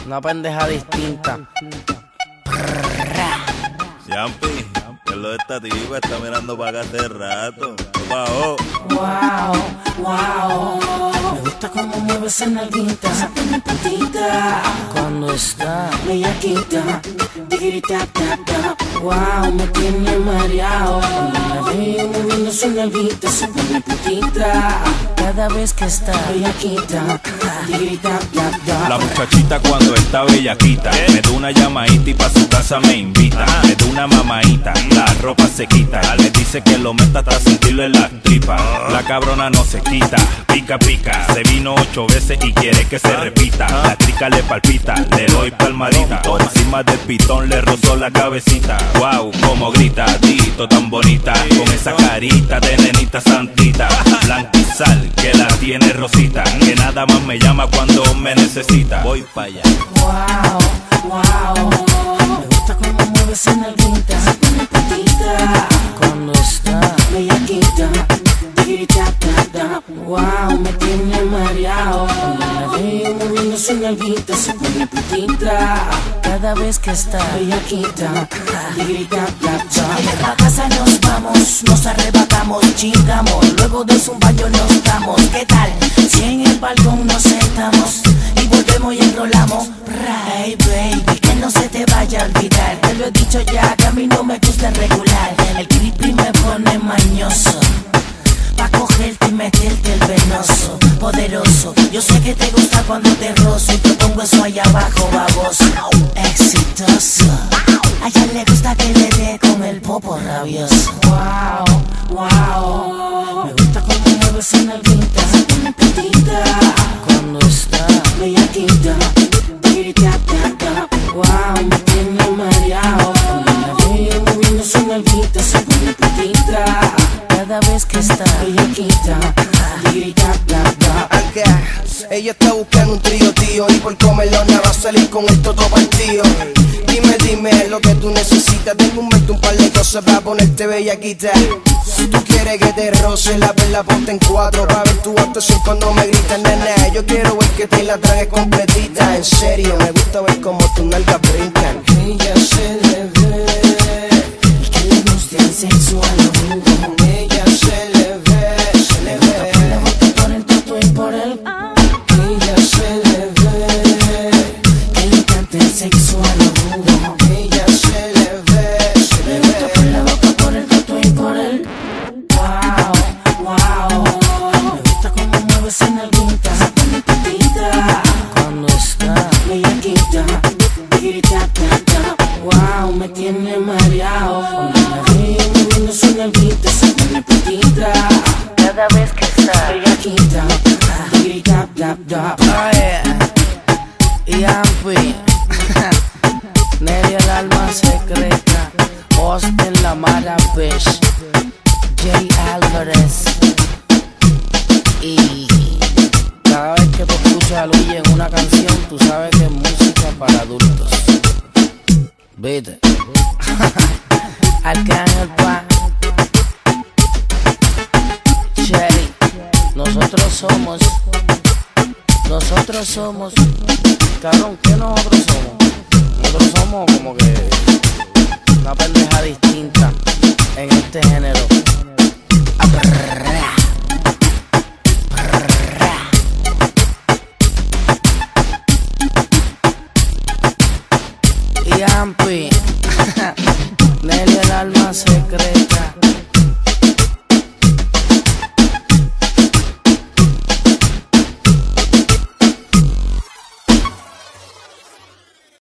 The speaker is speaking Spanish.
Una pendeja distinta. Yampi, que es lo de esta tipa, está mirando para acá hace rato. Wow. Wow, wow. Me gusta cómo mueve esa nalguita, esa putita. Cuando está Bellaquita, digiri tap tap tap. Wow, me tiene mareado. Cuando la veo moviendo su nalguita, esa putita. cada vez que está Bellaquita, digiri tap tap tap. La muchachita cuando está bellaquita me da una llamadita y pa' su casa me invita. Me da una mamadita, la ropa se quita. Le dice que lo meta hasta sentirlo en la tripa. La cabrona no se quita, pica pica. Se vino 8 veces y quiere que se repita. La trica le palpita, le doy palmadita. Por encima del pitón le rozó la cabecita. Wow, como grita, dito tan bonita. Con esa carita de nenita santita. Blanquizal, que la tiene rosita. Que nada más me llama cuando me necesita. Voy pa' allá. Wow, wow. Me gusta cómo mueve esa nalguita, esa putita. cuando está Bellaquita, digiri tap tap tap. Wow, me tiene mareado. Cuando la veo moviendo su nalguita, esa putita. cada vez que está Bellaquita, digiri tap tap tap. A la casa nos vamos, nos arrebatamos, chingamos. Luego de un baño nos damos. ¿Qué tal? Si en el balcón nos sentamos y volvemos y enrolamos. Hey baby, que no se te vaya a olvidar. Te lo he dicho ya, que a mí no me gusta regular. El creepy me pone mañoso pa' cogerte y meterte el venoso. Poderoso, yo sé que te gusta cuando te rozo y te pongo eso ahí abajo, baboso. Exitoso, a ella le gusta que le dé con el popo rabioso. Wow, wow. Me gusta cómo mueve esa nalguita, esa putita. cuando está Bellaquita, digiri tap tap tap. Wow, me tiene mareado. Cuando la veo moviendo su nalguita, esa putita. cada vez que está Bellaquita, digiri tap tap tap. Acá, ella está buscando un trío, tío, y por comerlo nada va a salir con el todo partido. Dime lo que tú necesitas. Tengo un par de cosas para ponerte bellaquita. Si tú quieres que te roce la perla, ponte en 4 pa' ver tu actuación cuando me gritas, nena. Yo quiero ver que te la tragues completita. En serio, me gusta ver cómo tus nalgas brincan. Ella se le ve y que le gusta el sexual rudo. Ella se le ve. Por la boca, por el toto y por el. Ella se le ve que le encanta el sexual rudo. Ella se le Le gusta por la boca, por el toto y por el. Wow, wow. Me gusta cómo mueve esa nalguita, esa putita. cuando está Bellaquita, digiri tap tap tap. Wow, me tiene mareado. Cuando la veo moviendo su nalguita, esa putita. cada vez que está Bellaquita, digiri tap tap tap. Oye, Yampi, Nelly el alma secreta, Austin la Mara Bish, Jay Álvarez. Y cada vez que tú escuchas a Luis en una canción, tú sabes que es música para adultos. ¿Viste? Arcángel Pan, Cherry, nosotros somos, cabrón, ¿qué nosotros somos? Nosotros somos como que una pendeja distinta en este género. Yampi, Nelly el alma secreta.